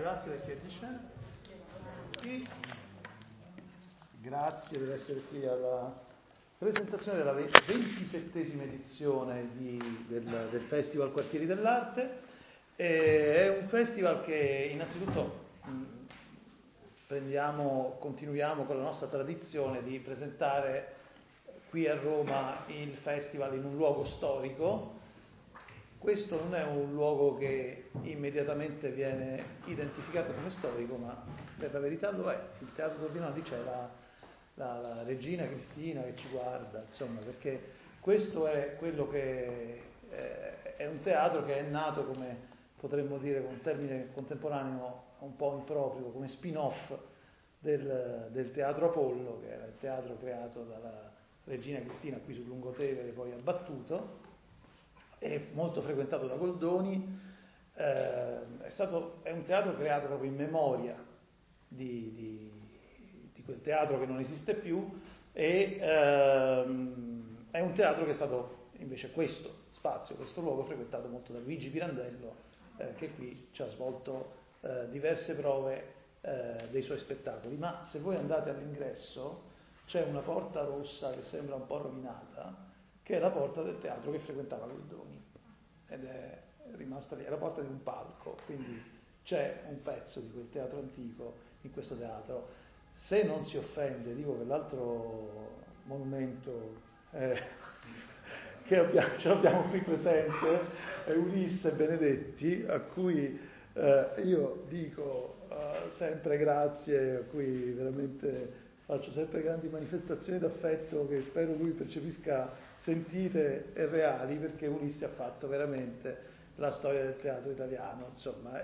grazie perché è di scena. E grazie per essere qui alla presentazione della 27esima edizione del Festival Quartieri dell'Arte. È un festival che innanzitutto continuiamo con la nostra tradizione di presentare qui a Roma il festival in un luogo storico. Questo non è un luogo che immediatamente viene identificato come storico, ma per la verità lo è. Il Teatro Tordinoli c'è la regina Cristina che ci guarda, insomma, perché questo è quello che è un teatro che è nato, come potremmo dire con un termine contemporaneo un po' improprio, come spin-off del Teatro Apollo, che era il teatro creato dalla regina Cristina qui sul Lungotevere, poi abbattuto. È molto frequentato da Goldoni, è un teatro creato proprio in memoria di quel teatro che non esiste più, e è un teatro che è stato invece questo luogo frequentato molto da Luigi Pirandello, che qui ci ha svolto diverse prove dei suoi spettacoli. Ma se voi andate all'ingresso c'è una porta rossa che sembra un po' rovinata, che è la porta del teatro che frequentava Goldoni, ed è rimasta lì, è la porta di un palco, quindi c'è un pezzo di quel teatro antico in questo teatro. Se non si offende, dico che l'altro monumento che ce l'abbiamo qui presente è Ulisse Benedetti, a cui io dico sempre grazie, a cui veramente faccio sempre grandi manifestazioni d'affetto che spero lui percepisca sentite e reali, perché Ulisse ha fatto veramente la storia del teatro italiano, insomma,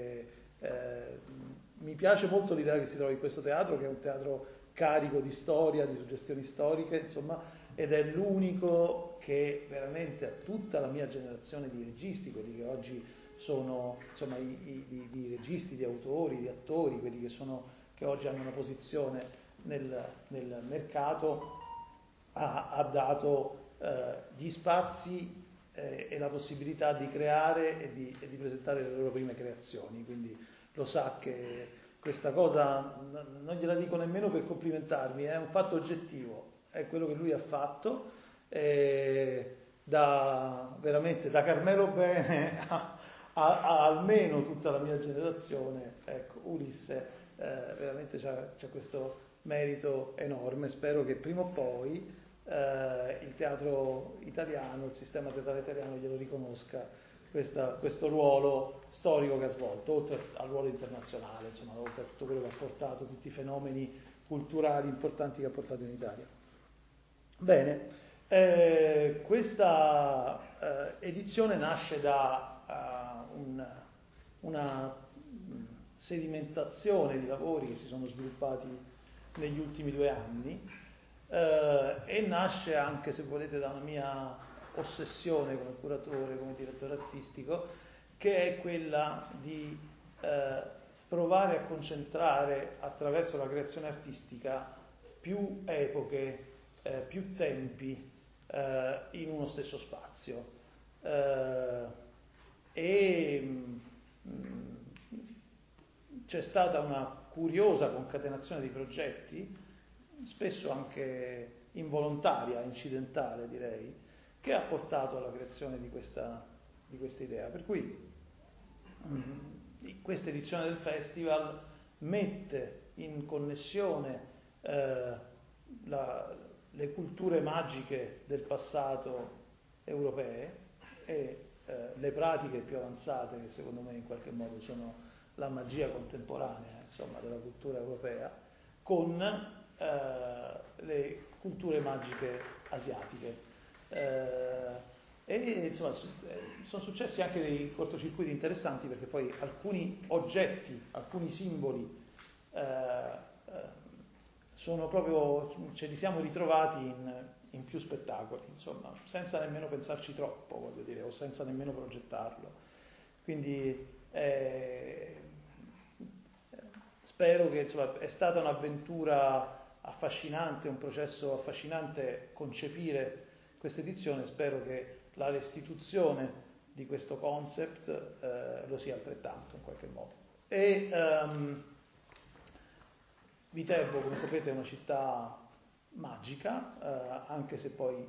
mi piace molto l'idea che si trovi in questo teatro, che è un teatro carico di storia, di suggestioni storiche, insomma, ed è l'unico che veramente a tutta la mia generazione di registi, quelli che oggi sono, insomma, di registi, di autori, di attori, quelli che oggi hanno una posizione nel mercato, ha dato gli spazi e la possibilità di creare e di presentare le loro prime creazioni. Quindi lo sa che questa cosa non gliela dico nemmeno per complimentarmi, è un fatto oggettivo, è quello che lui ha fatto, veramente da Carmelo Bene a almeno tutta la mia generazione. Ecco, Ulisse veramente c'ha questo merito enorme. Spero che prima o poi il teatro italiano, il sistema teatrale italiano glielo riconosca questo ruolo storico che ha svolto, oltre al ruolo internazionale, insomma, oltre a tutto quello che ha portato, tutti i fenomeni culturali importanti che ha portato in Italia. Bene, questa edizione nasce da una sedimentazione di lavori che si sono sviluppati negli ultimi 2 anni, e nasce anche, se volete, da una mia ossessione come curatore, come direttore artistico, che è quella di provare a concentrare attraverso la creazione artistica più epoche, più tempi in uno stesso spazio. C'è stata una curiosa concatenazione di progetti, spesso anche involontaria, incidentale direi, che ha portato alla creazione di questa idea. Per cui questa edizione del festival mette in connessione le culture magiche del passato europee e le pratiche più avanzate, che secondo me in qualche modo sono la magia contemporanea, insomma, della cultura europea, con le culture magiche asiatiche. Insomma, sono successi anche dei cortocircuiti interessanti, perché poi alcuni oggetti, alcuni simboli sono proprio, ce li siamo ritrovati in più spettacoli, insomma, senza nemmeno pensarci troppo, voglio dire, o senza nemmeno progettarlo. Quindi spero che, insomma, è stata un'avventura affascinante, un processo affascinante concepire questa edizione. Spero che la restituzione di questo concept lo sia altrettanto, in qualche modo. E Viterbo, come sapete, è una città magica, anche se poi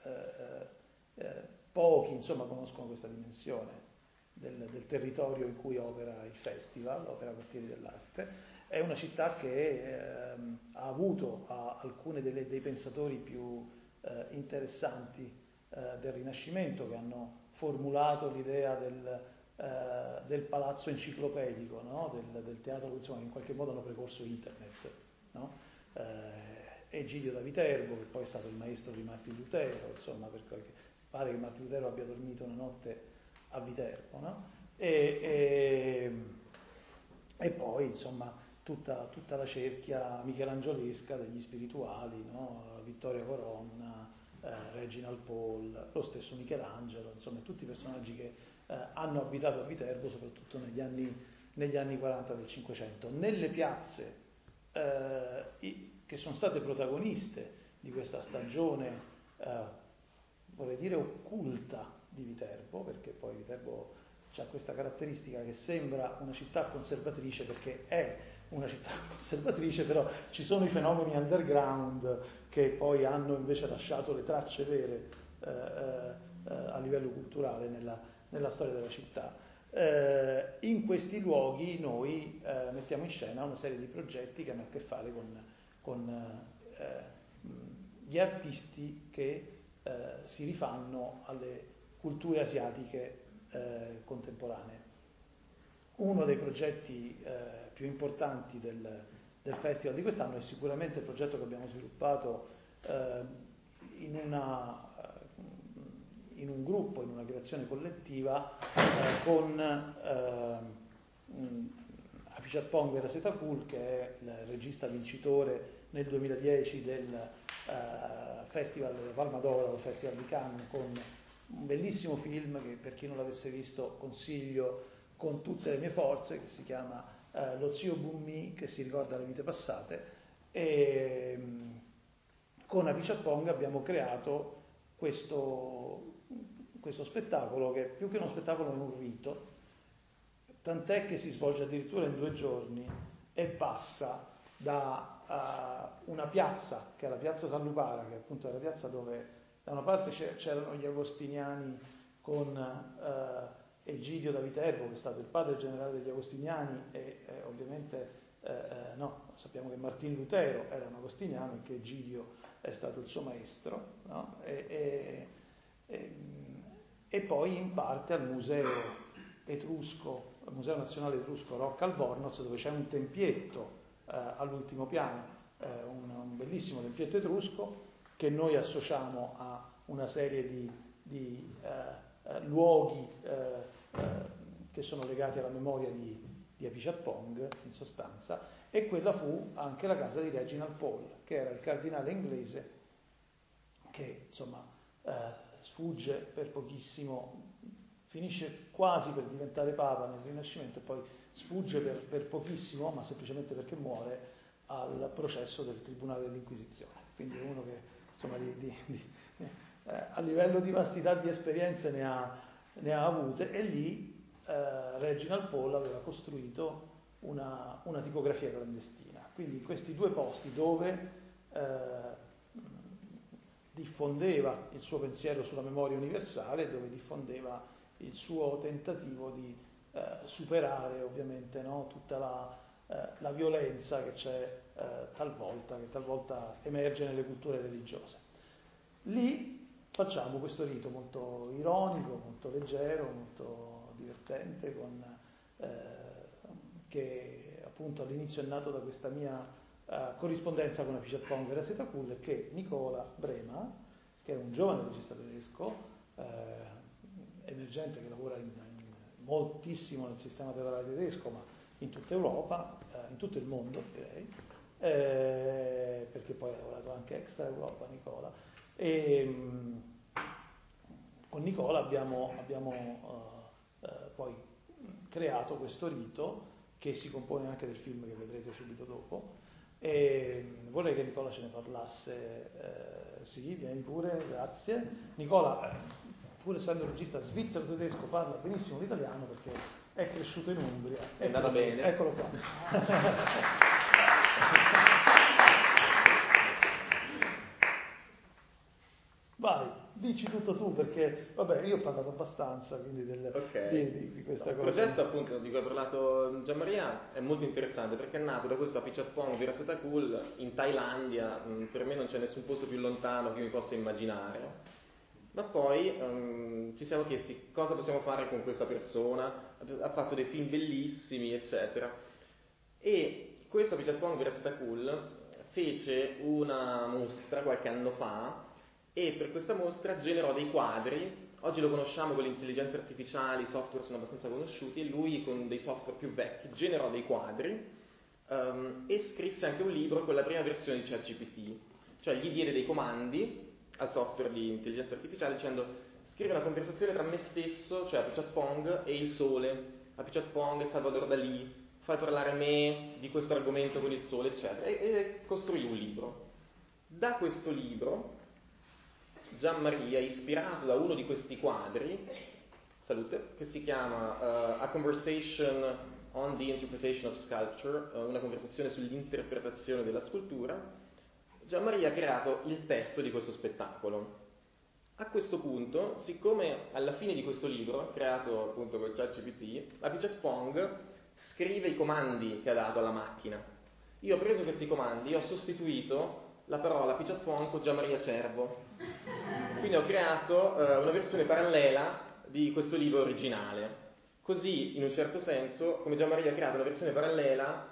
pochi insomma, conoscono questa dimensione del territorio in cui opera il festival, opera Quartieri dell'Arte. È una città che ha avuto alcuni dei pensatori più interessanti del Rinascimento, che hanno formulato l'idea del palazzo enciclopedico, no? del teatro, insomma, che in qualche modo hanno precorso internet. No? Egidio da Viterbo, che poi è stato il maestro di Martin Lutero, insomma, pare che Martin Lutero abbia dormito una notte a Viterbo, no? E poi, insomma, tutta la cerchia michelangiolesca degli spirituali, no? Vittorio Coronna, Reginald Paul, lo stesso Michelangelo, insomma, tutti personaggi che hanno abitato a Viterbo, soprattutto negli anni 40 del Cinquecento. Nelle piazze che sono state protagoniste di questa stagione, vorrei dire occulta di Viterbo, perché poi Viterbo ha questa caratteristica che sembra una città conservatrice, perché è una città conservatrice, però ci sono i fenomeni underground che poi hanno invece lasciato le tracce vere a livello culturale nella storia della città. In questi luoghi noi mettiamo in scena una serie di progetti che hanno a che fare con gli artisti che si rifanno alle culture asiatiche contemporanee. Uno dei progetti più importanti del festival di quest'anno è sicuramente il progetto che abbiamo sviluppato in un gruppo, in una creazione collettiva con Apichatpong Weerasethakul, che è il regista vincitore nel 2010 del Festival della Palma d'Oro, il Festival di Cannes, con un bellissimo film che per chi non l'avesse visto consiglio con tutte le mie forze, che si chiama Lo zio Bummi che si ricorda le vite passate. E con Apichatpong abbiamo creato questo spettacolo, che più che uno spettacolo è un rito, tant'è che si svolge addirittura in 2 giorni e passa da una piazza, che è la piazza San Lupara, che appunto è la piazza dove da una parte c'erano gli agostiniani con Egidio da Viterbo, che è stato il padre generale degli agostiniani, e ovviamente sappiamo che Martin Lutero era un agostiniano e che Egidio è stato il suo maestro, no? E poi in parte al museo etrusco, al Museo Nazionale Etrusco Rocca al Bornoz, dove c'è un tempietto all'ultimo piano, un bellissimo tempietto etrusco che noi associamo a una serie di luoghi che sono legati alla memoria di Apichatpong, in sostanza, e quella fu anche la casa di Reginald Paul, che era il cardinale inglese che, insomma, sfugge per pochissimo, finisce quasi per diventare papa nel Rinascimento e poi sfugge per pochissimo, ma semplicemente perché muore, al processo del Tribunale dell'Inquisizione. Quindi è uno che, insomma, a livello di vastità di esperienze ne ha avute, e lì Reginald Paul aveva costruito una tipografia clandestina. Quindi in questi 2 posti dove diffondeva il suo pensiero sulla memoria universale, dove diffondeva il suo tentativo di superare ovviamente, no, tutta la violenza che c'è che talvolta emerge nelle culture religiose. Lì facciamo questo rito molto ironico, molto leggero, molto divertente, che appunto all'inizio è nato da questa mia corrispondenza con Apichatpong Weerasethakul, che Nicola Brema, che è un giovane regista tedesco emergente, che lavora moltissimo nel sistema teatrale tedesco, ma in tutta Europa, in tutto il mondo direi, perché poi ha lavorato anche extra Europa Nicola, e con Nicola abbiamo poi creato questo rito che si compone anche del film che vedrete subito dopo, e vorrei che Nicola ce ne parlasse. Sì, vieni pure, grazie. Nicola, pur essendo regista svizzero-tedesco, parla benissimo l'italiano, perché è cresciuto in Umbria. È andata bene. Eccolo qua. Vai, dici tutto tu, perché vabbè, io ho parlato abbastanza quindi di questa cosa. Il progetto appunto di cui ha parlato Gianmaria è molto interessante perché è nato da questo Apichatpong Virasetacool in Thailandia. Per me non c'è nessun posto più lontano che io mi possa immaginare, ma poi ci siamo chiesti cosa possiamo fare con questa persona. Ha fatto dei film bellissimi eccetera, e questo Apichatpong Virasetacool fece una mostra qualche anno fa e per questa mostra generò dei quadri. Oggi lo conosciamo con le intelligenze artificiali, i software sono abbastanza conosciuti, e lui con dei software più vecchi generò dei quadri e scrisse anche un libro con la prima versione di ChatGPT, cioè gli diede dei comandi al software di intelligenza artificiale dicendo scrivi una conversazione tra me stesso, cioè Apichatpong, e il sole, Apichatpong e Salvador Dalì, fai parlare me di questo argomento con il sole, eccetera, e costruì un libro. Da questo libro Gianmaria, ispirato da uno di questi quadri, salute, che si chiama A Conversation on the Interpretation of Sculpture, una conversazione sull'interpretazione della scultura, Gianmaria ha creato il testo di questo spettacolo. A questo punto, siccome alla fine di questo libro, creato appunto con ChatGPT, Apichatpong scrive i comandi che ha dato alla macchina. Io ho preso questi comandi e ho sostituito la parola Apichatpong con Gianmaria Cervo. Quindi ho creato una versione parallela di questo libro originale. Così, in un certo senso, come Gianmaria ha creato una versione parallela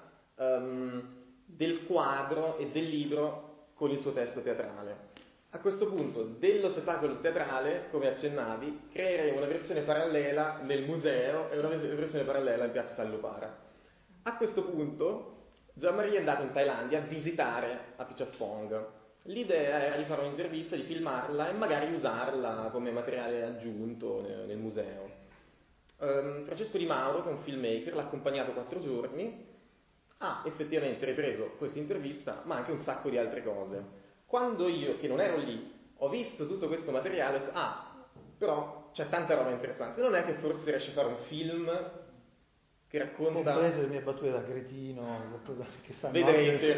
del quadro e del libro con il suo testo teatrale. A questo punto, dello spettacolo teatrale, come accennavi, creeremo una versione parallela nel museo e una versione parallela in piazza San Lupara. A questo punto, Gianmaria è andato in Thailandia a visitare Apichatpong. L'idea era di fare un'intervista, di filmarla e magari usarla come materiale aggiunto nel museo. Francesco Di Mauro, che è un filmmaker, l'ha accompagnato 4 giorni, ha effettivamente ripreso questa intervista, ma anche un sacco di altre cose. Quando io, che non ero lì, ho visto tutto questo materiale, ho detto, però c'è tanta roba interessante. Non è che forse riesce a fare un film che racconta... Comprese le mie battute da cretino, che stanno... Vedrete.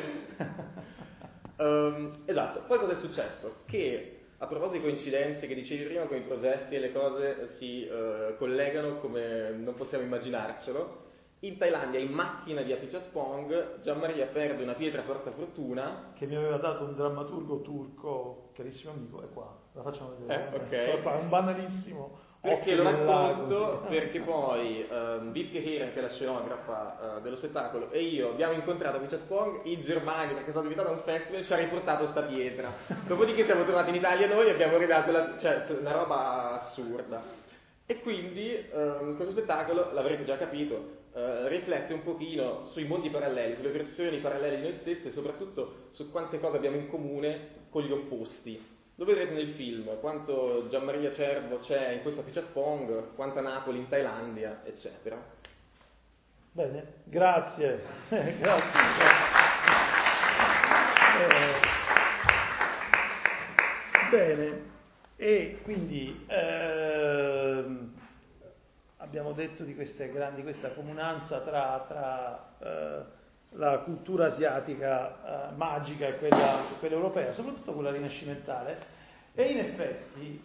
Esatto. Poi cosa è successo? Che, a proposito di coincidenze che dicevi prima, con i progetti e le cose si collegano come non possiamo immaginarcelo, in Thailandia, in macchina di Apichatpong, Gianmaria perde una pietra portafortuna che mi aveva dato un drammaturgo turco, carissimo amico, è qua, la facciamo vedere. Ok. Qua, un banalissimo. Perché lo racconto? Perché poi Wiebke Heren, che è la scenografa dello spettacolo, e io abbiamo incontrato Apichatpong in Germania perché sono invitato a un festival e ci ha riportato sta pietra. Dopodiché siamo tornati in Italia noi e abbiamo ridato una roba assurda. E quindi questo spettacolo, l'avrete già capito, riflette un pochino sui mondi paralleli, sulle versioni parallele di noi stessi e soprattutto su quante cose abbiamo in comune con gli opposti. Lo vedrete nel film, quanto Gianmaria Cervo c'è in questo Apichatpong, quanta Napoli in Thailandia, eccetera. Bene, grazie. Grazie. Bene, e quindi abbiamo detto di questa comunanza tra la cultura asiatica magica e quella europea, soprattutto quella rinascimentale, e in effetti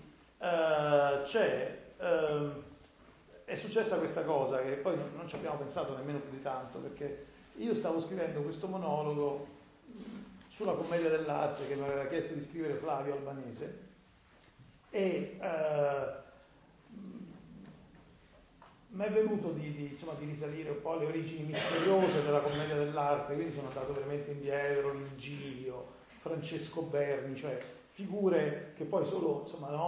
è successa questa cosa che poi non ci abbiamo pensato nemmeno più di tanto, perché io stavo scrivendo questo monologo sulla commedia dell'arte che mi aveva chiesto di scrivere Flavio Albanese, e mi è venuto di risalire un po' alle origini misteriose della commedia dell'arte, quindi sono andato veramente indietro, Virgilio, Francesco Berni, cioè figure che poi solo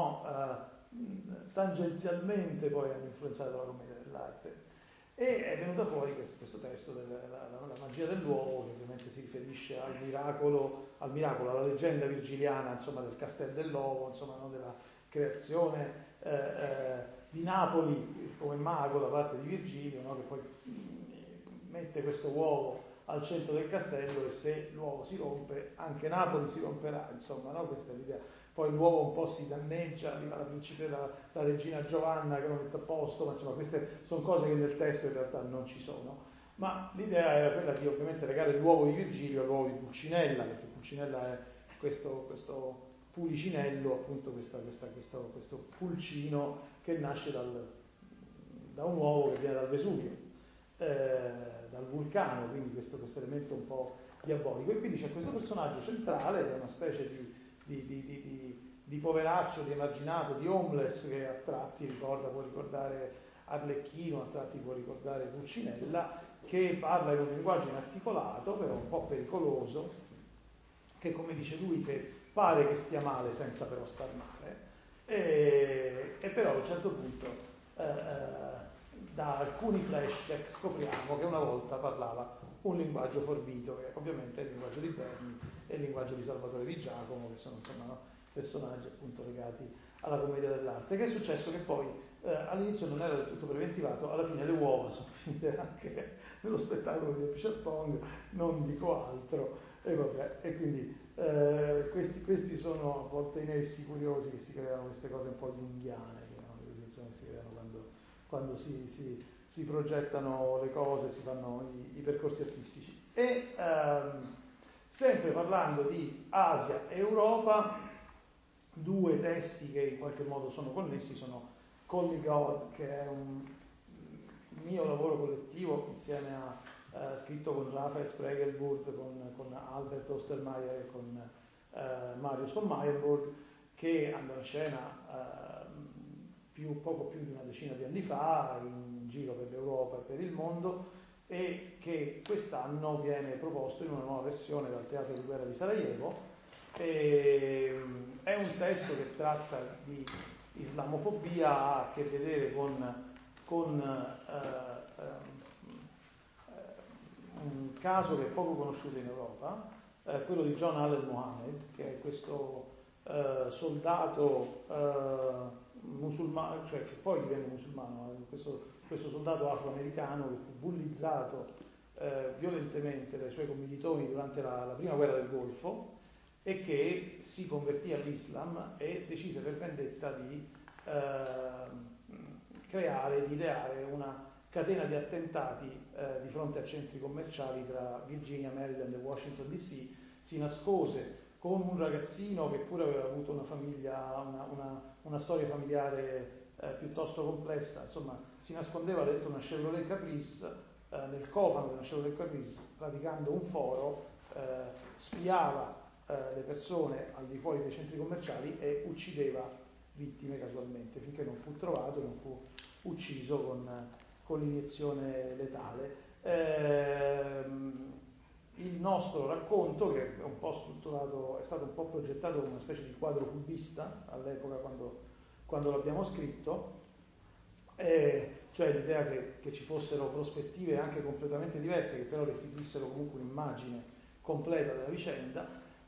tangenzialmente poi hanno influenzato la commedia dell'arte. E è venuta fuori questo testo la magia dell'uovo, che ovviamente si riferisce al miracolo, alla leggenda virgiliana, del Castel dell'Ovo, della creazione di Napoli come mago da parte di Virgilio, che poi mette questo uovo al centro del castello, e se l'uovo si rompe anche Napoli si romperà, questa è l'idea. poi l'uovo un po' si danneggia, arriva la regina Giovanna che lo mette a posto, ma insomma queste sono cose che nel testo in realtà non ci sono. Ma l'idea era quella di ovviamente legare l'uovo di Virgilio all'uovo di Pulcinella, perché Pulcinella è questo pulicinello, appunto questo pulcino che nasce da un uovo che viene dal Vesuvio, dal vulcano, quindi questo elemento un po' diabolico. E quindi c'è questo personaggio centrale, che è una specie di poveraccio, di emarginato, di homeless, che a tratti può ricordare Arlecchino, a tratti può ricordare Pulcinella, che parla in un linguaggio inarticolato, però un po' pericoloso, che come dice lui che pare che stia male senza però star male, e però a un certo punto da alcuni flashback scopriamo che una volta parlava un linguaggio forbito, che ovviamente è il linguaggio di Berni e il linguaggio di Salvatore Di Giacomo, che sono insomma personaggi appunto legati alla commedia dell'arte. Che è successo? Che poi all'inizio non era del tutto preventivato, alla fine le uova sono finite anche nello spettacolo di Richard Pong, non dico altro, e vabbè, e quindi questi sono a volte i nessi curiosi che si creano, queste cose un po' junghiane, così, insomma, si creano quando si progettano le cose, si fanno i percorsi artistici. E sempre parlando di Asia e Europa, due testi che in qualche modo sono connessi sono Call Me God, che è un mio lavoro collettivo insieme a scritto con Raphael Spregelburg, con Albert Ostermeier e con Marius von Meyerburg, che andò in scena poco più di una decina di anni fa, in giro per l'Europa e per il mondo, e che quest'anno viene proposto in una nuova versione dal Teatro di Guerra di Sarajevo. È un testo che tratta di islamofobia, ha a che vedere con un caso che è poco conosciuto in Europa, quello di John Allen Mohammed, che è questo soldato musulmano, cioè che poi divenne musulmano, questo soldato afroamericano che fu bullizzato violentemente dai suoi commilitoni durante la prima guerra del Golfo, e che si convertì all'Islam e decise per vendetta di ideare una catena di attentati di fronte a centri commerciali tra Virginia, Maryland e Washington DC. Si nascose con un ragazzino che pure aveva avuto una famiglia, una storia familiare piuttosto complessa, insomma si nascondeva dentro una Chevrolet Caprice, nel cofano di una Chevrolet Caprice, praticando un foro, spiava le persone al di fuori dei centri commerciali e uccideva vittime casualmente, finché non fu trovato e non fu ucciso con l'iniezione letale. Il nostro racconto, che è un po' strutturato, è stato un po' progettato come una specie di quadro cubista all'epoca quando l'abbiamo scritto, cioè l'idea che ci fossero prospettive anche completamente diverse, che però restituissero comunque un'immagine completa della vicenda,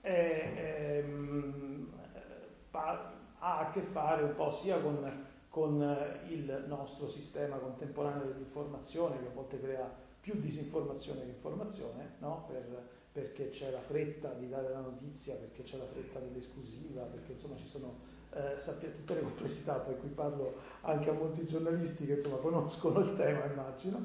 ha a che fare un po' sia con il nostro sistema contemporaneo dell'informazione, che a volte crea più disinformazione che informazione, no? Perché c'è la fretta di dare la notizia, perché c'è la fretta dell'esclusiva, perché insomma ci sono tutte le complessità, per cui parlo anche a molti giornalisti che insomma conoscono il tema, immagino,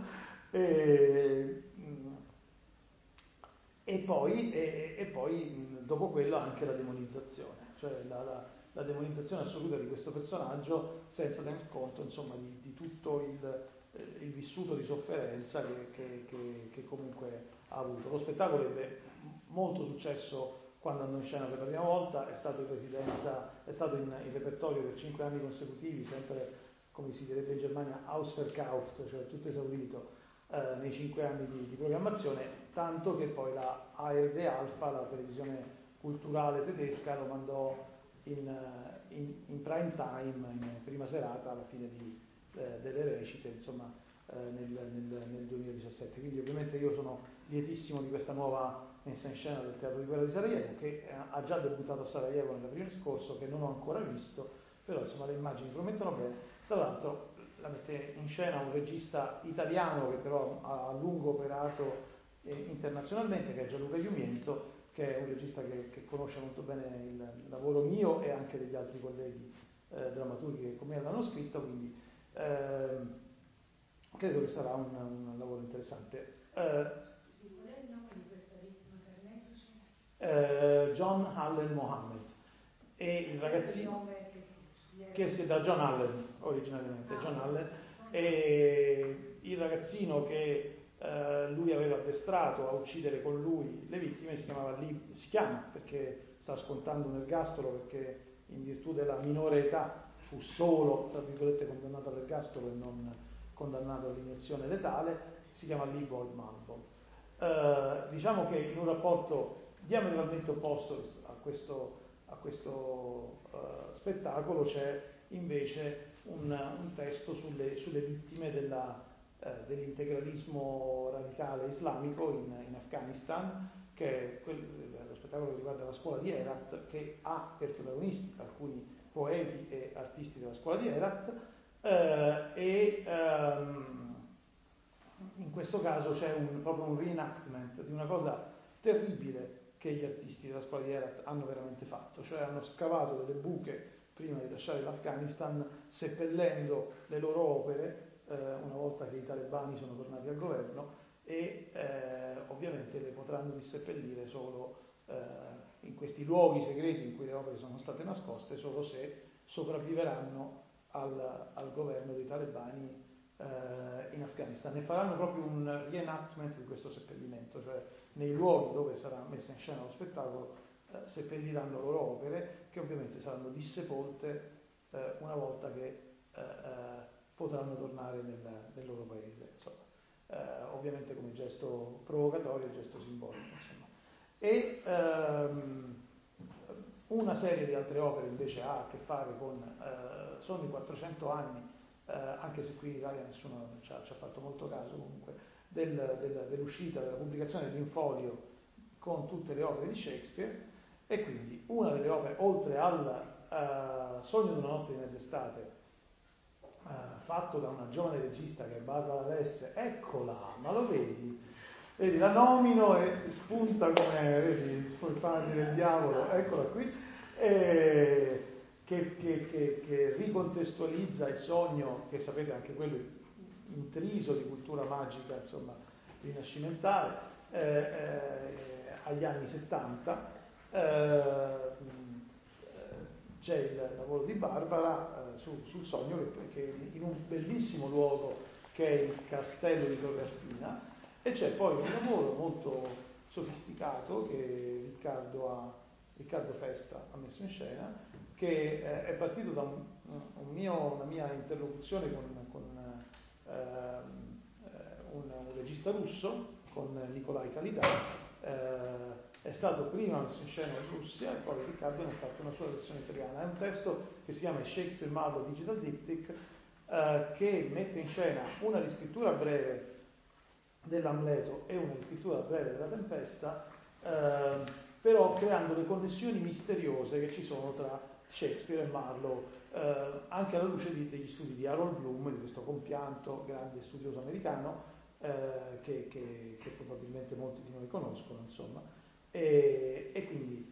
e poi dopo quello anche la demonizzazione, cioè la demonizzazione assoluta di questo personaggio senza tener conto insomma di tutto il vissuto di sofferenza che comunque ha avuto. Lo spettacolo ebbe molto successo quando andò in scena per la prima volta, è stato in repertorio per 5 anni consecutivi, sempre come si direbbe in Germania Ausverkauft, cioè tutto esaurito nei 5 anni di programmazione, tanto che poi la ARD Alpha, la televisione culturale tedesca, lo mandò in prime time, in prima serata, alla fine delle recite, insomma, nel 2017. Quindi ovviamente io sono lietissimo di questa nuova messa in scena del Teatro di Guerra di Sarajevo, che ha già debuttato a Sarajevo nell'aprile scorso, che non ho ancora visto, però insomma le immagini promettono bene. Tra l'altro la mette in scena un regista italiano che però ha a lungo operato internazionalmente, che è Gianluca Iumiento, che è un regista che conosce molto bene il lavoro mio e anche degli altri colleghi drammaturghi che con me l'hanno scritto, quindi credo che sarà un lavoro interessante. Qual è il nome di questa vittima carnefice? John Allen Mohammed, e il ragazzino che si da John Allen originariamente, John Allen, e il ragazzino che lui aveva addestrato a uccidere con lui le vittime si chiama perché sta scontando un ergastolo, perché in virtù della minore età fu solo, tra virgolette, condannato all'ergastolo e non condannato all'iniezione letale, si chiama Lee Boyd Malvo. Diciamo che in un rapporto diametralmente opposto a questo spettacolo c'è invece un testo sulle vittime dell'integralismo radicale islamico in Afghanistan, che è lo spettacolo che riguarda la scuola di Herat, che ha per protagonisti alcuni poeti e artisti della scuola di Herat, in questo caso c'è proprio un reenactment di una cosa terribile che gli artisti della scuola di Herat hanno veramente fatto, cioè hanno scavato delle buche prima di lasciare l'Afghanistan, seppellendo le loro opere una volta che i talebani sono tornati al governo, e ovviamente le potranno disseppellire solo in questi luoghi segreti in cui le opere sono state nascoste, solo se sopravviveranno al governo dei talebani in Afghanistan. Ne faranno proprio un reenactment di questo seppellimento, cioè nei luoghi dove sarà messa in scena lo spettacolo seppelliranno loro opere, che ovviamente saranno dissepolte una volta che potranno tornare nel loro paese, insomma. Ovviamente come gesto provocatorio e gesto simbolico, insomma. E una serie di altre opere invece ha a che fare con sono i 400 anni, anche se qui in Italia nessuno ci ha fatto molto caso comunque, dell'uscita, della pubblicazione di un folio con tutte le opere di Shakespeare, e quindi una delle opere, oltre al Sogno di una notte di mezz'estate, fatto da una giovane regista che è Barbara Vesse, eccola, ma lo vedi? Vedi, la nomino e spunta come, vedi, sfortunati del diavolo, eccola qui, che ricontestualizza il sogno, che sapete anche quello intriso di cultura magica, insomma, rinascimentale, agli anni 70. C'è il lavoro di Barbara sul sogno che in un bellissimo luogo che è il castello di Torrefina, e c'è poi un lavoro molto sofisticato che Riccardo Festa ha messo in scena, che è partito da una mia interlocuzione con un regista russo, con Nikolai Kalidar. È stato prima messo in scena in Russia e poi Riccardo ne ha fatto una sua versione italiana. È un testo che si chiama Shakespeare Marlowe Digital Diptych, che mette in scena una riscrittura breve dell'Amleto e una riscrittura breve della Tempesta, però creando le connessioni misteriose che ci sono tra Shakespeare e Marlowe, anche alla luce degli studi di Harold Bloom, di questo compianto grande studioso americano, che probabilmente molti di noi conoscono, insomma, e quindi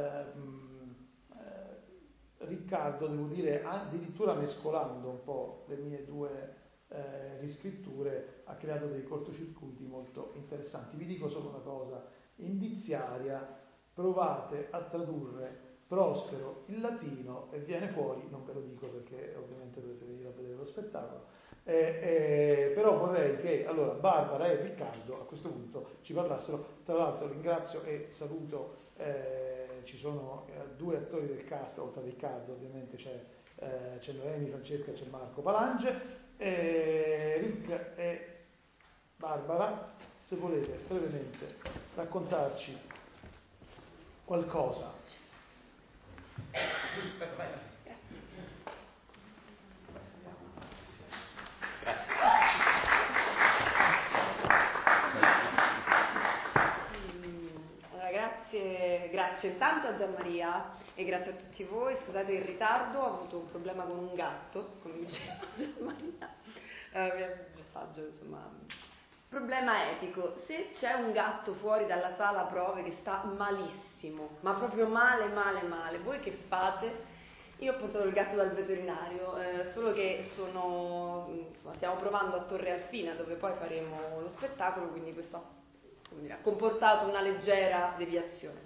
Riccardo, devo dire, addirittura mescolando un po' le mie due riscritture, ha creato dei cortocircuiti molto interessanti. Vi dico solo una cosa indiziaria: provate a tradurre Prospero in latino e viene fuori, non ve lo dico perché ovviamente dovete venire a vedere lo spettacolo, però vorrei che allora Barbara e Riccardo a questo punto ci parlassero. Tra l'altro ringrazio e saluto, ci sono due attori del cast, oltre a Riccardo ovviamente c'è Noemi Francesca e c'è Marco Palange, Rick e Barbara, se volete brevemente raccontarci qualcosa. Allora, grazie intanto a Gianmaria e grazie a tutti voi. Scusate il ritardo, ho avuto un problema con un gatto, come diceva Gianmaria. Il messaggio, insomma, Problema etico: se c'è un gatto fuori dalla sala prove che sta malissimo, ma proprio male, voi che fate? Io ho portato il gatto dal veterinario, solo che stiamo provando a Torre Alfina, dove poi faremo lo spettacolo, quindi questo ha comportato una leggera deviazione.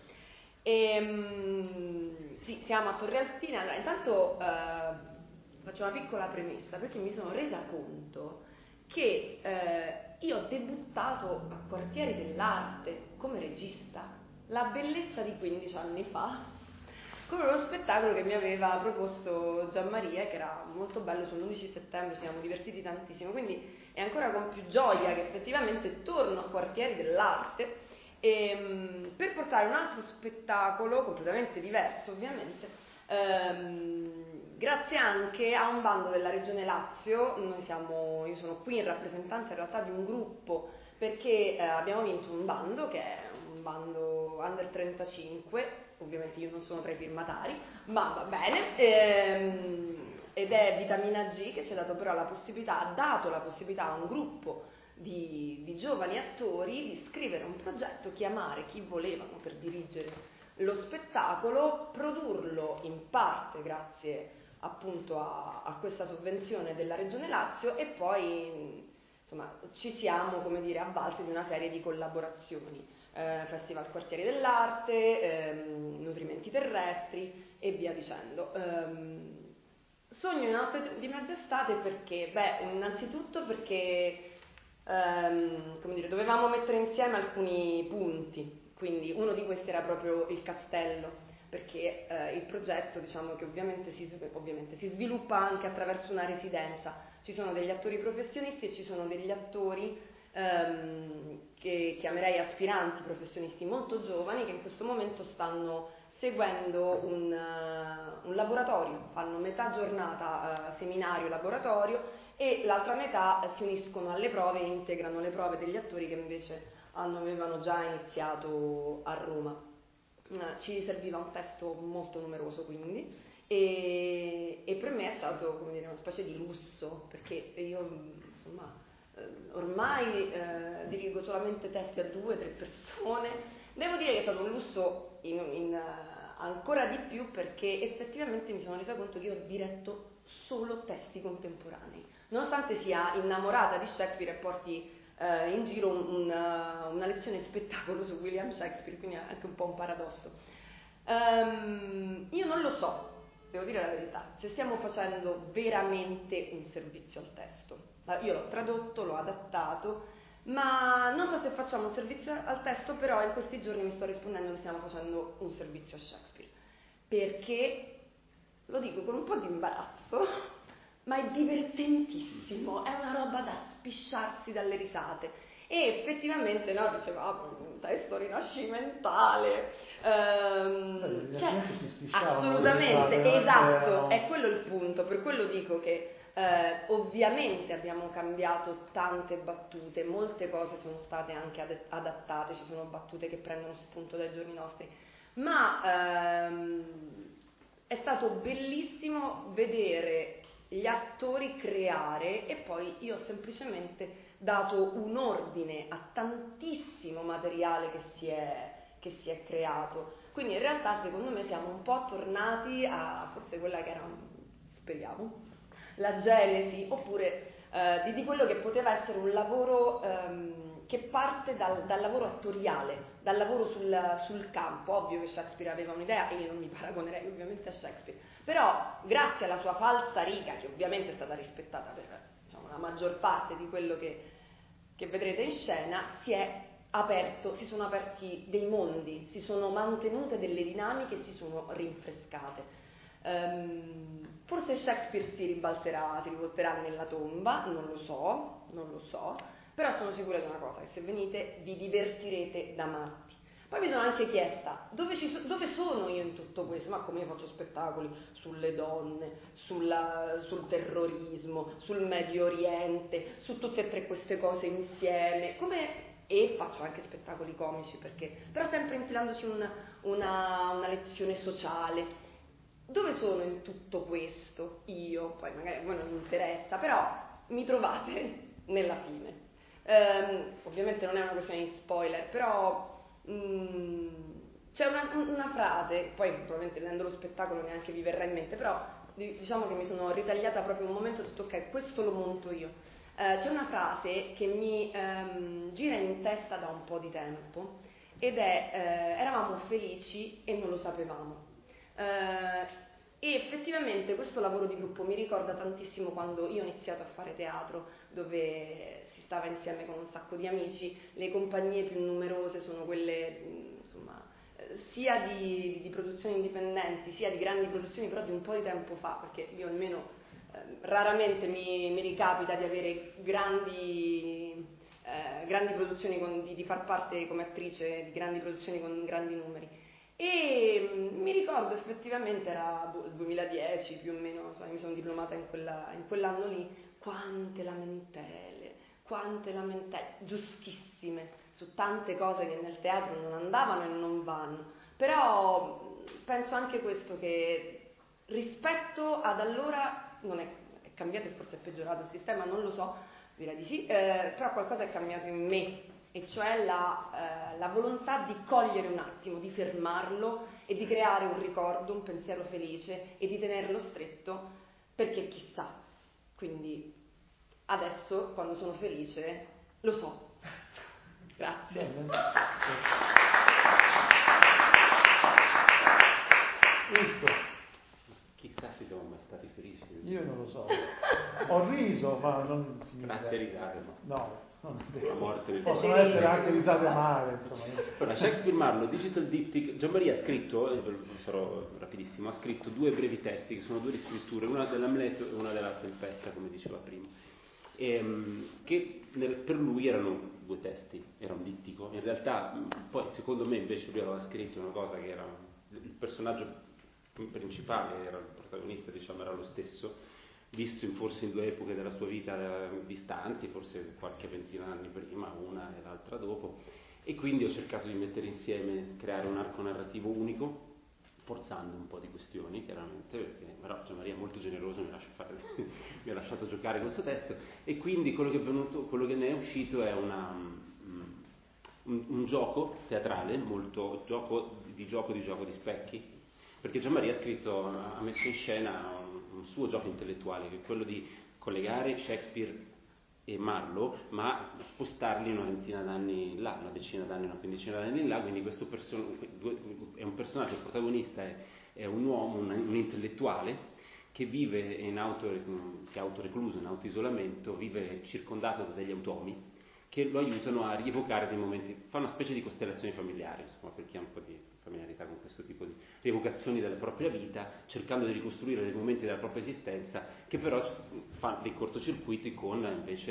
Sì, siamo a Torre Alfina. Allora, intanto faccio una piccola premessa, perché mi sono resa conto che io ho debuttato a Quartieri dell'Arte come regista, la bellezza di 15 anni fa, con uno spettacolo che mi aveva proposto Gianmaria, che era molto bello. Sull'11 settembre ci siamo divertiti tantissimo, quindi è ancora con più gioia che effettivamente torno a Quartieri dell'Arte per portare un altro spettacolo completamente diverso, ovviamente, grazie anche a un bando della Regione Lazio. Io sono qui in rappresentanza in realtà di un gruppo, perché abbiamo vinto un bando che è un bando Under 35, ovviamente io non sono tra i firmatari, ma va bene, ed è Vitamina G, che ci ha dato però la possibilità, ha dato la possibilità a un gruppo di giovani attori di scrivere un progetto, chiamare chi volevano per dirigere lo spettacolo, produrlo in parte grazie appunto a questa sovvenzione della Regione Lazio, e poi insomma ci siamo, come dire, avvalsi di una serie di collaborazioni, Festival Quartieri dell'Arte, Nutrimenti Terrestri e via dicendo. Sogno in Notte di Mezz'estate perché? Innanzitutto perché come dire, dovevamo mettere insieme alcuni punti, quindi uno di questi era proprio il castello, perché il progetto, diciamo, che ovviamente si sviluppa anche attraverso una residenza. Ci sono degli attori professionisti e ci sono degli attori che chiamerei aspiranti professionisti molto giovani, che in questo momento stanno seguendo un laboratorio, fanno metà giornata seminario laboratorio e l'altra metà si uniscono alle prove e integrano le prove degli attori che invece avevano già iniziato a Roma. Ci serviva un testo molto numeroso, quindi, e per me è stato, come dire, una specie di lusso, perché io insomma ormai dirigo solamente testi a 2-3 persone. Devo dire che è stato un lusso ancora di più, perché effettivamente mi sono resa conto che io ho diretto solo testi contemporanei, nonostante sia innamorata di Shakespeare e porti in giro una lezione spettacolo su William Shakespeare, quindi è anche un po' un paradosso. Io non lo so, devo dire la verità, se stiamo facendo veramente un servizio al testo. Io l'ho tradotto, l'ho adattato, ma non so se facciamo un servizio al testo, però in questi giorni mi sto rispondendo che stiamo facendo un servizio a Shakespeare, perché, lo dico con un po' di imbarazzo, ma è divertentissimo, è una roba da spisciarsi dalle risate. E effettivamente, no, dicevamo, un testo rinascimentale, cioè, assolutamente, esatto, è quello il punto, per quello dico che ovviamente abbiamo cambiato tante battute, molte cose sono state anche adattate, ci sono battute che prendono spunto dai giorni nostri, ma è stato bellissimo vedere gli attori creare, e poi io ho semplicemente dato un ordine a tantissimo materiale che si è creato. Quindi in realtà secondo me siamo un po' tornati a forse quella che era, speriamo, la genesi, oppure di quello che poteva essere un lavoro che parte dal lavoro attoriale, dal lavoro sul campo. Ovvio che Shakespeare aveva un'idea e io non mi paragonerei ovviamente a Shakespeare, però grazie alla sua falsa riga, che ovviamente è stata rispettata per, diciamo, la maggior parte di quello che vedrete in scena, si sono aperti dei mondi, si sono mantenute delle dinamiche, si sono rinfrescate. Forse Shakespeare si rivolterà nella tomba, non lo so, però sono sicura di una cosa, che se venite vi divertirete da matti. Poi mi sono anche chiesta dove sono io in tutto questo, ma come io faccio spettacoli sulle donne, sul terrorismo, sul Medio Oriente, su tutte e tre queste cose insieme, e faccio anche spettacoli comici, però sempre infilandoci una lezione sociale. Dove sono in tutto questo io? Poi magari a voi non mi interessa, però mi trovate nella fine. Ovviamente non è una questione di spoiler, però c'è una frase, poi probabilmente vedendo lo spettacolo neanche vi verrà in mente, però diciamo che mi sono ritagliata proprio un momento e ho detto ok, questo lo monto io. C'è una frase che mi gira in testa da un po' di tempo ed è eravamo felici e non lo sapevamo. E effettivamente questo lavoro di gruppo mi ricorda tantissimo quando io ho iniziato a fare teatro, dove si stava insieme con un sacco di amici. Le compagnie più numerose sono quelle, insomma, sia di produzioni indipendenti, sia di grandi produzioni, però di un po' di tempo fa, perché io almeno raramente mi ricapita di avere grandi produzioni, di far parte come attrice di grandi produzioni con grandi numeri. E mi ricordo effettivamente era il 2010 più o meno, mi sono diplomata in quell'anno lì, quante lamentele, giustissime, su tante cose che nel teatro non andavano e non vanno. Però penso anche questo, che rispetto ad allora non è cambiato e forse è peggiorato il sistema, non lo so, direi di sì, però qualcosa è cambiato in me. E cioè la volontà di cogliere un attimo, di fermarlo e di creare un ricordo, un pensiero felice e di tenerlo stretto, perché chissà. Quindi adesso, quando sono felice, lo so. Grazie. Chissà se siamo mai stati felici. Io non lo so. Ho riso, ma non si grazie risate, ma no. La morte possono essere anche risate amare, insomma. Ora, Shakespeare Marlowe, Digital Diptych. Gianmaria ha scritto, sarò rapidissimo, ha scritto 2 brevi testi che sono 2 riscritture, una dell'Amleto e una della Tempesta, come diceva prima, che per lui erano 2 testi, era un dittico. In realtà poi secondo me invece lui aveva scritto una cosa che era il personaggio principale, era il protagonista, diciamo, era lo stesso, visto forse in 2 epoche della sua vita distanti, forse qualche ventina d'anni prima, una e l'altra dopo, e quindi ho cercato di mettere insieme, creare un arco narrativo unico, forzando un po' di questioni, chiaramente, perché però Gianmaria è molto generoso, mi ha lasciato giocare questo testo, e quindi quello che è venuto, quello che ne è uscito è un gioco teatrale, molto gioco di specchi, perché Gianmaria ha messo in scena un suo gioco intellettuale, che è quello di collegare Shakespeare e Marlowe, ma spostarli una ventina d'anni in là, una decina d'anni, una quindicina d'anni in là, quindi questo è un personaggio, il protagonista è un uomo, un intellettuale, che vive si è autorecluso in autoisolamento, vive circondato da degli automi, che lo aiutano a rievocare dei momenti, fa una specie di costellazioni familiari, insomma, per chi ha un po' di familiarità con questo tipo di rievocazioni della propria vita, cercando di ricostruire dei momenti della propria esistenza, che però fanno dei cortocircuiti con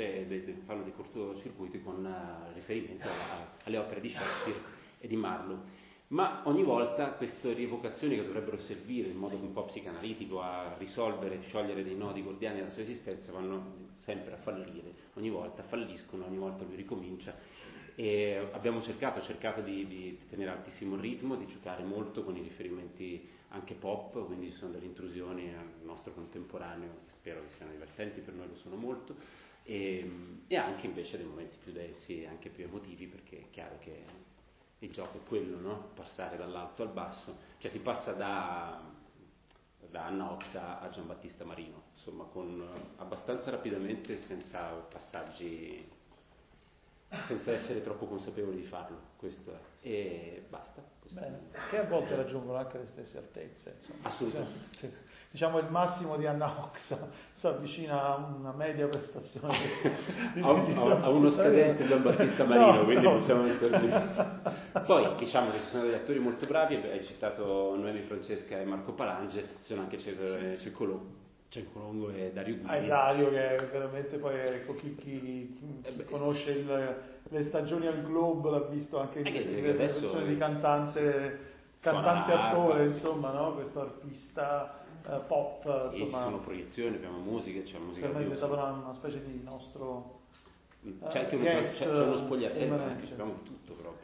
riferimento alle opere di Shakespeare e di Marlowe. Ma ogni volta queste rievocazioni, che dovrebbero servire in modo un po' psicanalitico a sciogliere dei nodi gordiani della sua esistenza, vanno sempre a fallire, ogni volta falliscono, ogni volta lui ricomincia. E ho cercato di tenere altissimo il ritmo, di giocare molto con i riferimenti anche pop, quindi ci sono delle intrusioni al nostro contemporaneo che spero che siano divertenti, per noi lo sono molto, e anche invece dei momenti più densi e anche più emotivi, perché è chiaro che il gioco è quello, no? Passare dall'alto al basso, cioè si passa da Anna Oxa a Giambattista Marino, insomma, con abbastanza rapidamente, senza passaggi, senza essere troppo consapevoli di farlo, questo è, e basta. Bene, che a volte raggiungono anche le stesse altezze, insomma. Assolutamente. Diciamo il massimo di Anna Oxa si avvicina a una media prestazione a uno scadente Giambattista Marino, quindi possiamo metterli. Poi diciamo che ci sono degli attori molto bravi, hai citato Noemi Francesca e Marco Palange, ci sono anche Cesare Ceccolongo e Dario Guidi. Dario, che è veramente poi, ecco, chi conosce le stagioni al Globo l'ha visto anche in queste versioni di cantante attore, insomma, no? Questo artista pop, sì, insomma. Ci sono proiezioni, abbiamo musica, c'è musica. Per me è diventato una specie di nostro c'è anche c'è uno spogliatello, abbiamo di tutto proprio.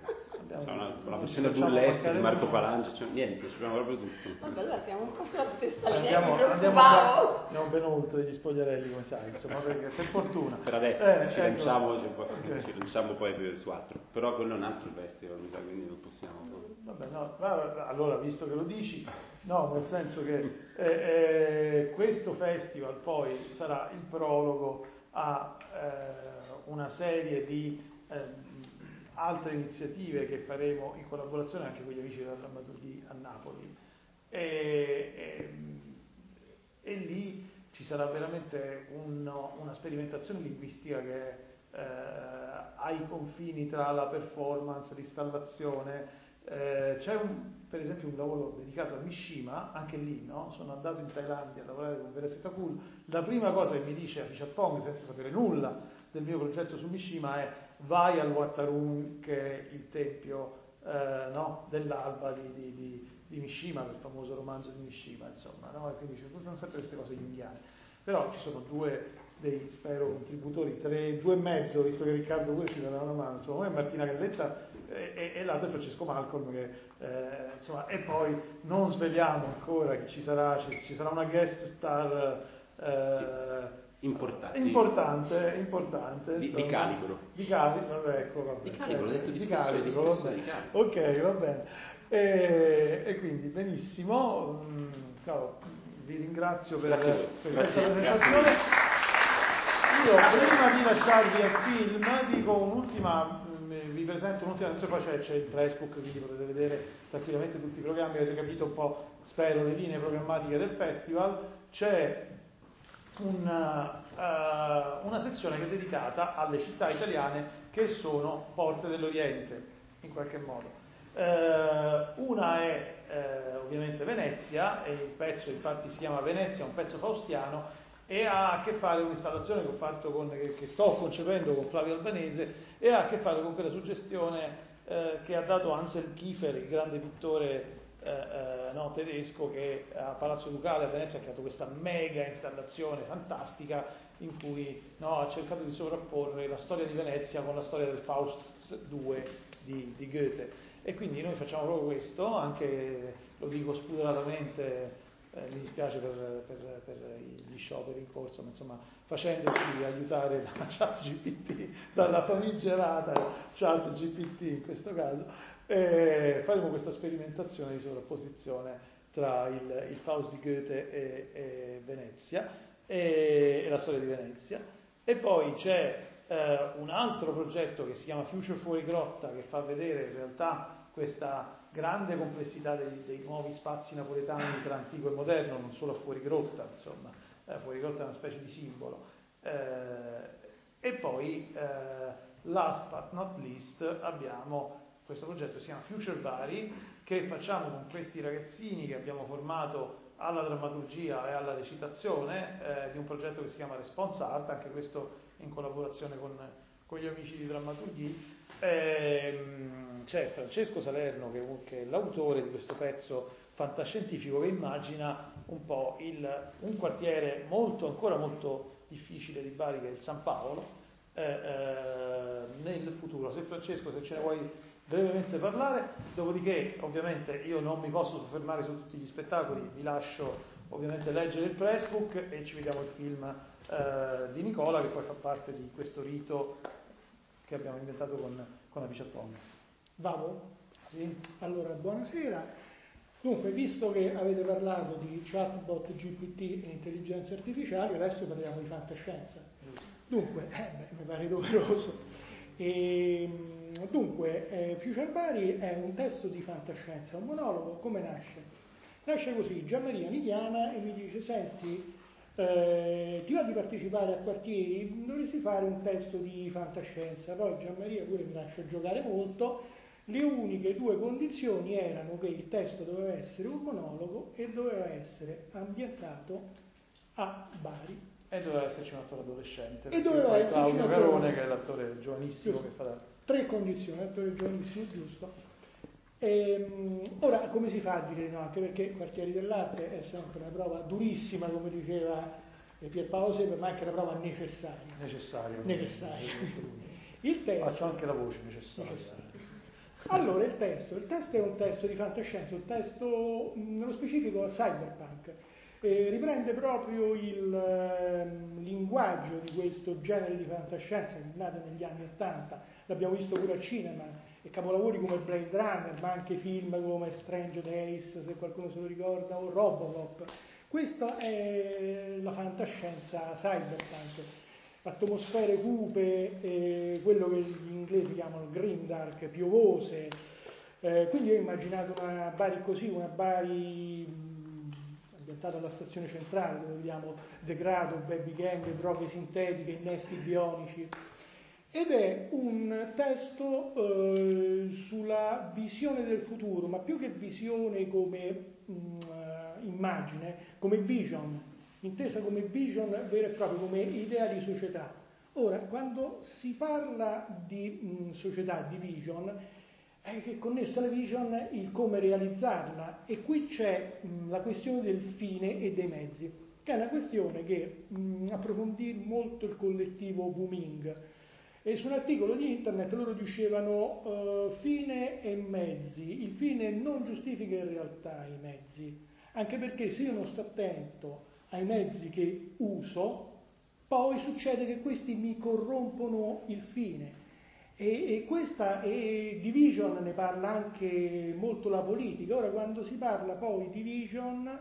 la versione burlesque di Marco Palangio, cioè niente, sappiamo proprio tutto. Vabbè, allora siamo un po' sulla stessa linea, andiamo ben oltre gli spogliarelli, come sai, insomma, perché per fortuna. Per adesso ci lanciamo poi su altro, però quello è un altro festival, mi sa, quindi non possiamo. Vabbè, no, allora, visto che lo dici, no, nel senso che questo festival poi sarà il prologo a una serie di altre iniziative che faremo in collaborazione anche con gli amici della Drammaturgia a Napoli e lì ci sarà veramente una sperimentazione linguistica che è ai confini tra la performance, l'installazione. C'è per esempio un lavoro dedicato a Mishima, anche lì, no? Sono andato in Thailandia a lavorare con Veerasetha Phul. La prima cosa che mi dice Apichatpong, senza sapere nulla del mio progetto su Mishima, è: vai al Wat Arun, che è il tempio dell'alba di Mishima, quel famoso romanzo di Mishima, insomma, no? E quindi sono sempre queste cose indiane. Però ci sono dei, spero, contributori, 2,5, visto che Riccardo pure ci darà una mano, insomma, uno è Martina Galletta e l'altro è Francesco Malcolm, che, insomma, e poi non sveliamo ancora che ci sarà una guest star importante, insomma. Di calibro. Di calibro, vabbè, ecco, vabbè. Di calibro, ho detto di calibro, vabbè. Di calibro. Ok, va bene. E quindi, benissimo, vi ringrazio per questa presentazione. Io, prima di lasciarvi al film, dico vi presento un'ultima sezione, poi c'è il Facebook, quindi potete vedere tranquillamente tutti i programmi, avete capito un po', spero, le linee programmatiche del festival. C'è una sezione che è dedicata alle città italiane che sono porte dell'Oriente, in qualche modo. Una è ovviamente Venezia, e il pezzo infatti si chiama Venezia, un pezzo faustiano, e ha a che fare con un'installazione che ho fatto che sto concependo con Flavio Albanese, e ha a che fare con quella suggestione che ha dato Ansel Kiefer, il grande pittore tedesco, che a Palazzo Ducale a Venezia ha creato questa mega installazione fantastica in cui ha cercato di sovrapporre la storia di Venezia con la storia del Faust 2 di Goethe. E quindi noi facciamo proprio questo, anche, lo dico spudoratamente, mi dispiace per gli scioperi in corso, ma insomma, facendoci aiutare da ChatGPT, dalla famigerata ChatGPT in questo caso, faremo questa sperimentazione di sovrapposizione tra il Faust di Goethe e Venezia, e la storia di Venezia. E poi c'è un altro progetto che si chiama Future Fuori Grotta, che fa vedere in realtà questa grande complessità dei nuovi spazi napoletani tra antico e moderno, non solo a Fuori Grotta, insomma, Fuori Grotta è una specie di simbolo. E poi, last but not least, abbiamo questo progetto che si chiama Future Bari, che facciamo con questi ragazzini che abbiamo formato alla drammaturgia e alla recitazione, di un progetto che si chiama Response Art, anche questo in collaborazione con gli amici di Drammaturgia. C'è Francesco Salerno che è l'autore di questo pezzo fantascientifico che immagina un po' un quartiere ancora molto difficile di Bari, che è il San Paolo, nel futuro. Francesco, se ce ne vuoi brevemente parlare, dopodiché ovviamente io non mi posso soffermare su tutti gli spettacoli, vi lascio ovviamente leggere il pressbook e ci vediamo il film di Nicola, che poi fa parte di questo rito che abbiamo inventato con Apichatpong. Vado? Sì. Allora, buonasera. Dunque, visto che avete parlato di chatbot, GPT e intelligenza artificiale, adesso parliamo di fantascienza. Dunque, mi pare doveroso. Dunque, Future Bari è un testo di fantascienza, un monologo. Come nasce? Nasce così: Gianmaria mi chiama e mi dice: senti, ti va di partecipare a Quartieri? Dovresti fare un testo di fantascienza. Poi Gianmaria pure mi lascia giocare molto. Le uniche due condizioni erano che il testo doveva essere un monologo e doveva essere ambientato a Bari. E doveva esserci un attore adolescente, e doveva esserci Claudio un Carone, che è l'attore giovanissimo, giusto, che farà. 3 condizioni: attore giovanissimo, giusto. Ora, come si fa a dire no? Anche perché Quartieri dell'Arte è sempre una prova durissima, come diceva Pierpaolo Sepe, ma anche una prova necessaria. Necessario. Il testo. Faccio anche la voce necessaria. Allora, il testo è un testo di fantascienza, un testo, nello specifico, cyberpunk. Riprende proprio il linguaggio di questo genere di fantascienza che è nato negli anni '80, l'abbiamo visto pure al cinema, e capolavori come Blade Runner, ma anche film come Strange Days, se qualcuno se lo ricorda, o Robocop. Questa è la fantascienza cyberpunk, atmosfere cupe, quello che gli inglesi chiamano grimdark, piovose, quindi io ho immaginato una Bari ambientata alla stazione centrale, dove vediamo degrado, baby gang, droghe sintetiche, innesti bionici, ed è un testo sulla visione del futuro, ma più che visione come immagine, come vision, intesa come vision vera e propria, come idea di società. Ora, quando si parla di società, di vision, è connessa alla vision il come realizzarla, e qui c'è la questione del fine e dei mezzi, che è una questione che approfondì molto il collettivo Booming, e su un articolo di internet loro dicevano fine e mezzi, il fine non giustifica in realtà i mezzi, anche perché se io non sto attento ai mezzi che uso, poi succede che questi mi corrompono il fine. E questa di vision ne parla anche molto la politica. Ora, quando si parla poi di vision,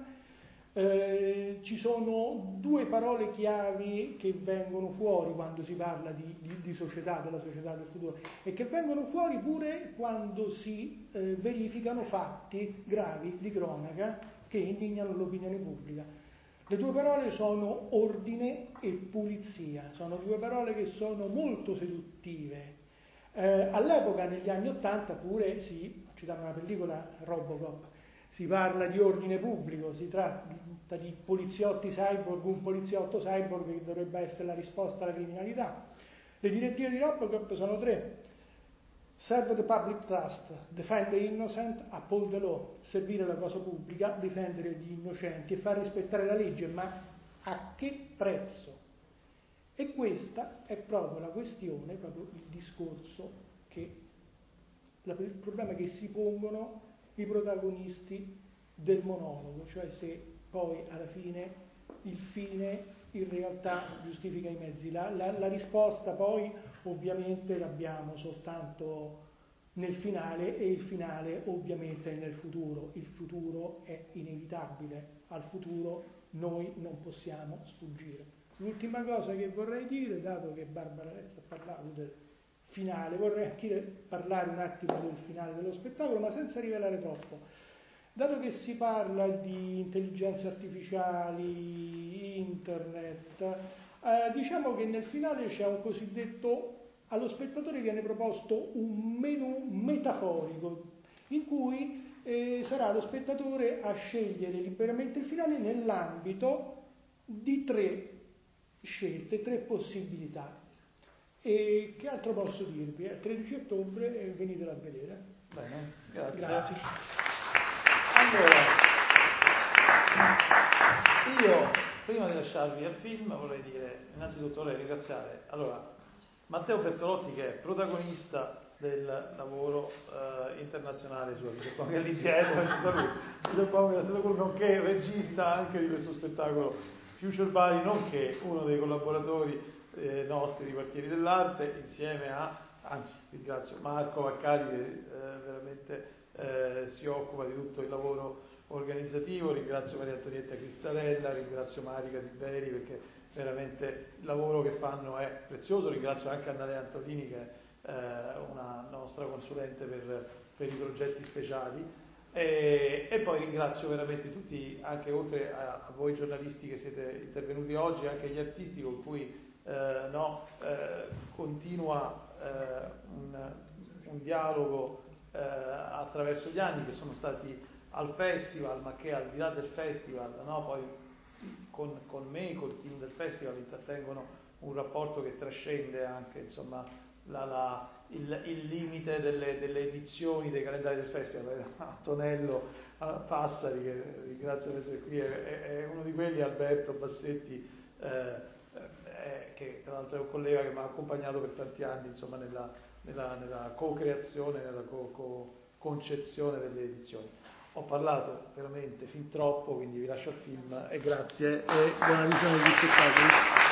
ci sono due parole chiavi che vengono fuori quando si parla di società, della società del futuro, e che vengono fuori pure quando si verificano fatti gravi di cronaca che indignano l'opinione pubblica. Le due parole sono ordine e pulizia, sono due parole che sono molto seduttive. All'epoca, negli anni '80, pure citando una pellicola, Robocop, si parla di ordine pubblico, si tratta di poliziotti cyborg, un poliziotto cyborg che dovrebbe essere la risposta alla criminalità. Le direttive di Robocop sono tre: serve the public trust, defend the innocent, uphold the law, servire la cosa pubblica, difendere gli innocenti e far rispettare la legge, ma a che prezzo? E questa è proprio la questione, proprio il discorso il problema che si pongono i protagonisti del monologo, cioè se poi alla fine il fine in realtà giustifica i mezzi. La risposta poi ovviamente l'abbiamo soltanto nel finale, e il finale ovviamente è nel futuro. Il futuro è inevitabile, al futuro noi non possiamo sfuggire. L'ultima cosa che vorrei dire, dato che Barbara adesso ha parlato del finale, vorrei anche parlare un attimo del finale dello spettacolo, ma senza rivelare troppo. Dato che si parla di intelligenze artificiali, internet, diciamo che nel finale c'è un cosiddetto, allo spettatore viene proposto un menù metaforico, in cui sarà lo spettatore a scegliere liberamente il finale nell'ambito di tre scelte, tre possibilità. E che altro posso dirvi? È il 13 ottobre e venitelo a vedere. Bene, grazie. Allora, io prima di lasciarvi al film vorrei dire, innanzitutto vorrei ringraziare Matteo Bertolotti, che è protagonista del lavoro internazionale sulla Vice, che è lì dietro, nonché regista anche di questo spettacolo Future Bari, nonché uno dei collaboratori nostri di Quartieri dell'Arte, insieme ringrazio Marco Vaccari che veramente si occupa di tutto il lavoro organizzativo, ringrazio Maria Antonietta Cristarella, ringrazio Marica Di Beri perché veramente il lavoro che fanno è prezioso, ringrazio anche Annalea Antolini che è una nostra consulente per i progetti speciali. E poi ringrazio veramente tutti, anche oltre a voi giornalisti che siete intervenuti oggi, anche gli artisti con cui continua un dialogo attraverso gli anni, che sono stati al festival, ma che al di là del festival, poi con me, col team del festival, intrattengono un rapporto che trascende anche il limite delle edizioni, dei calendari del festival. Antonello Fassari, che ringrazio di essere qui, è uno di quelli, Alberto Bassetti, che tra l'altro è un collega che mi ha accompagnato per tanti anni, insomma, nella co-creazione, nella concezione delle edizioni. Ho parlato veramente fin troppo, quindi vi lascio al film e grazie e buona visione degli spettacoli.